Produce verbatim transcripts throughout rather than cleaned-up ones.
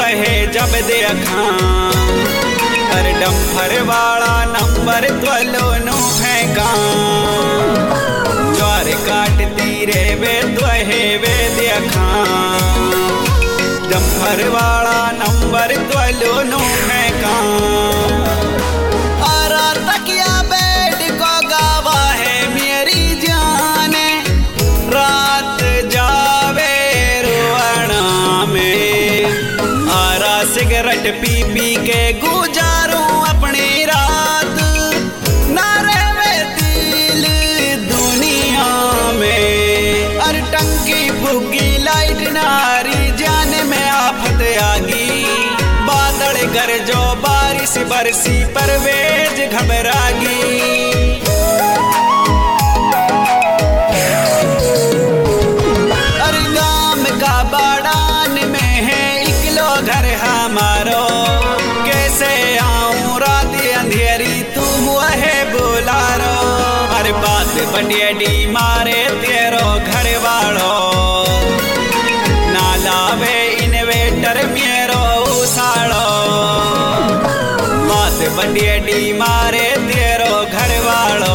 है जब देखा, अरे डम्फर वाला नंबर त्वलो नो फेंका, ज्वार काटती रे वे त्वहे वे देखा, डम्फर वाला नंबर त्वलो नो फेंका। आरा तकिया बेड को गावा है मेरी जाने, रात जावे रोना में, आरा सिगरेट पी पी के गुजारूं अपनी रात, ना रहे दिल दुनिया में। अरे टंकी फूकी लाइट नारी जाने में आफत आगी, बादल गरजो बारिश बरसी परवेज घबरागी। अरे गाम का बाड़ान में है इकलो घर हमारो, कैसे आऊं रात अंधेरी तुम है बुलारो। अरे बात बडियडी मारे तेरो घर वालो, ना लावे इन्वेटर मेरो उसाड़ो, बात बडियडी मारे तेरो घर वालो,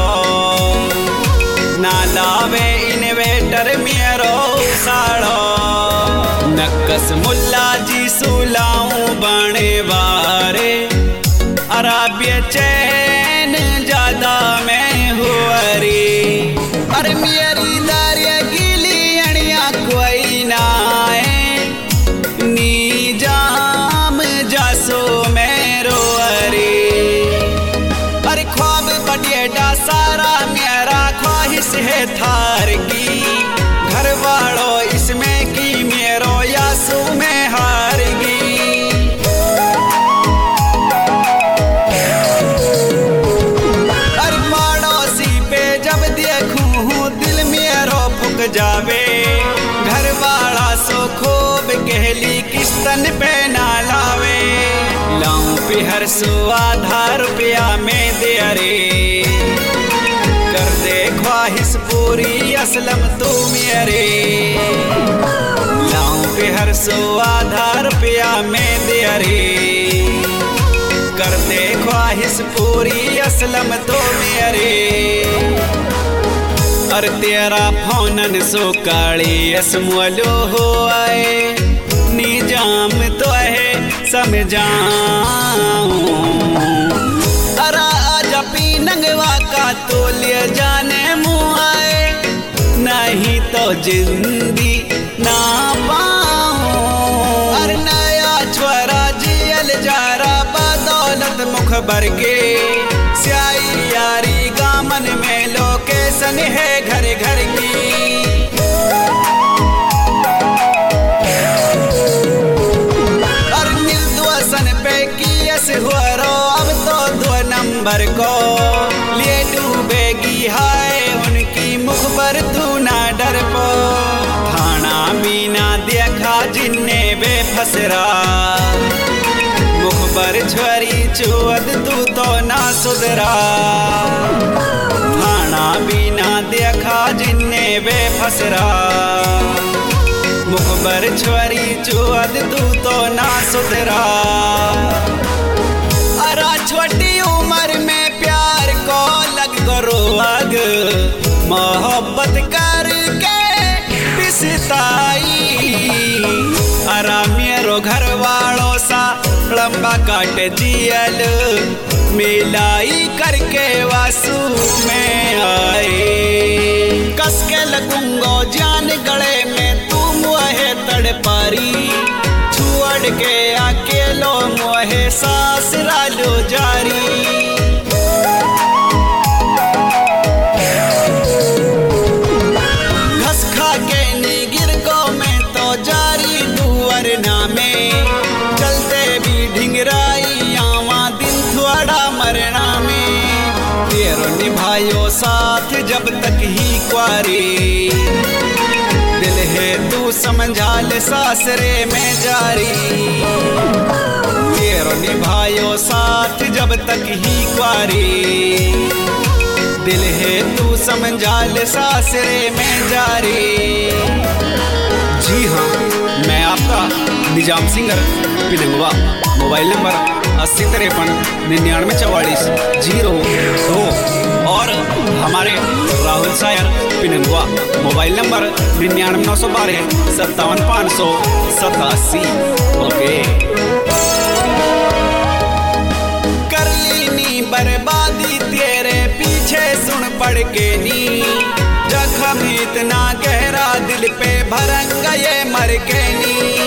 ना लावे इन्वेटर मेरो उसाड़ो। नक्कस मुल्ला जी सुलाऊं बने वारे, अराबिय चैन ज्यादा में हुआरी। अरे मेरी दारिया गिली अड़िया कोई ना है, नी जाम जासो मेरो अरे। अरे ख्वाब बडियडा सारा मेरा ख्वाहिश है थार की, घर वालों इसमें की मेरो यासू में हारगी। अरे पड़ोसी पे जब देखूं दिल मेरो फुक जावे, घर वाला सो खूब कहली किस्तन पे ना लावे, लाऊं पिहर सो आधा रुपया में दे अरे, कर दे ख्वाहिश पूरी असलम तू मेरे, लाऊं पिहर सो आधा रुपया में दे अरे, कर दे ख्वाहिश पूरी असलम तो मेरे। और तेरा फोनन सो काली असमलो हो आए, निजाम तो है समझाऊं, अरा आजा पी नंगवा का तो ले जाने मुँह आए, नहीं तो जिंदगी ना पाऊं। अरे नया छोरा जियल जारा बदौलत मुखबर के, स्याई यारी गामन में लोकेशन है घर घर की। और निर्दोषन पे कियस हो रो अब तो दो नंबर को, लिए डूबेगी हाय उनकी मुखबर तू ना डर पो। थाना बीना देखा जिन्ने बेफसरा, मुखबर छोरी चुअद तू तो ना सुधरा, थाना बीना देखा जिन्ने बेफसरा, मुखबर छोरी चुअद तू तो ना सुधरा। अरा छोटी उम्र में प्यार को लग करो अग, मोहब्बत करके पिसताई, अरा मेरो घर वालों सा लंबा काट जियल, मिलाई करके वासु में आए, कस के लगूंगो जान गले में तू मुहे तड़पारी, छुअड़ के अकेलो मुहे सासरा लो जारी। घस खा के निगिर को मैं तो जारी दुअर नामे, चलते भी ढिंगराई आवा दिन थोड़ा मरना में, तेरो निभायो साथ जब तक ही क्वारी, दिल है तू समझा ले सासरे में जारी, तेरो निभायो साथ जब तक ही क्वारी, दिल है तू समझा ले सासरे में जारी। जी हाँ, मैं आपका Nizam singer Pilangwa. Mobile number अस्सी तिरपन निन्यानवे चौवालीस जीरो दो। और हमारे राहुल सायर पिलंगवा। मोबाइल नंबर निन्यानवे नौ सौ बारह सत्तावन पाँच सौ सतासी। ओके। कर ली नी बर्बादी तेरे पीछे सुन पड़ के नी, जख्म इतना गहरा दिल पे भरंगा ये मर के नी।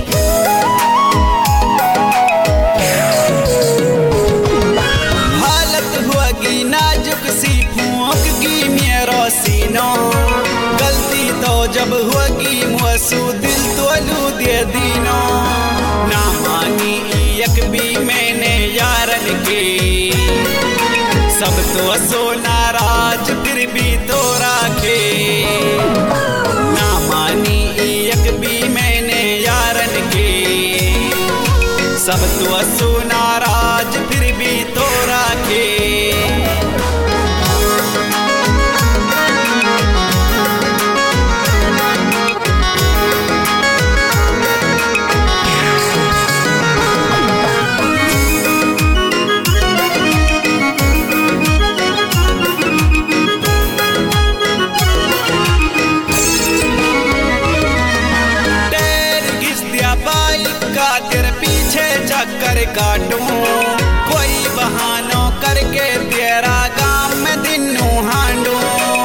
हालत हुआगी नाजुक सी फूंक की मेरो सीनो, गलती तो जब हुआगी मुआसू दिल तो लू दे दीनो। ना मानी एक भी मैंने यारन की, सब तो सो नाराज फिर भी तो राखे। ना मानी एक भी मैंने यारन की, सब तो सो नाराज फिर भी तो राखे। तेरे पीछे चक्कर काटूं, कोई बहानों करके तेरा गांव में दिनू हांडूं।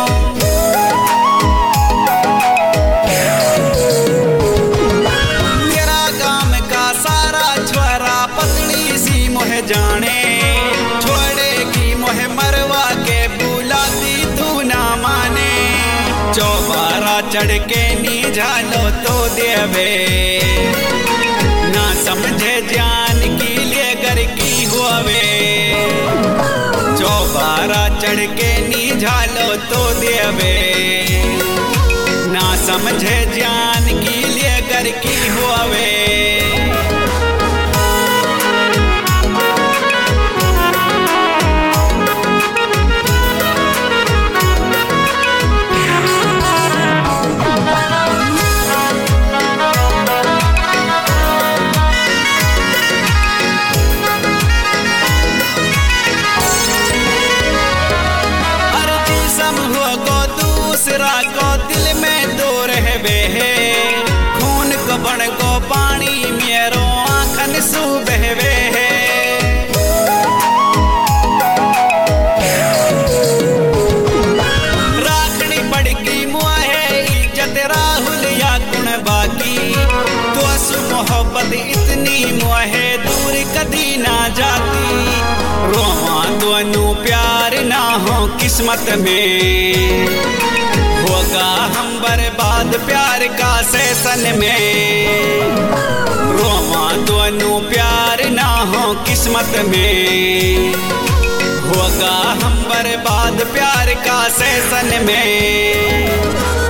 तेरा गांव का सारा छोरा पतली सी मोह जाने, छोड़ेगी मोह मरवा के बुलाती तू ना माने। चौबारा चढ़ के नी झालो तो देवे, ना समझे जान की लिए घर की हुआवे। चौबारा चढ़ के नी झालो तो देवे, ना समझे जान की लिए घर की हुआवे। दूसरा को दिल में दो रहबे है, खून को बण को पानी मेरो आँखन सू बहवे है। राखनी पड़गी मुआहे इज्जत राहुल या गुण बाकी, तो सु मोहब्बत इतनी मुआहे दूर कदी ना जाती। रोमा दोनों प्यार ना हो किस्मत में, होगा हम बर्बाद प्यार का सेशन में। रोमा दोनों प्यार ना हो किस्मत में, होगा हम बर्बाद प्यार का सेशन में।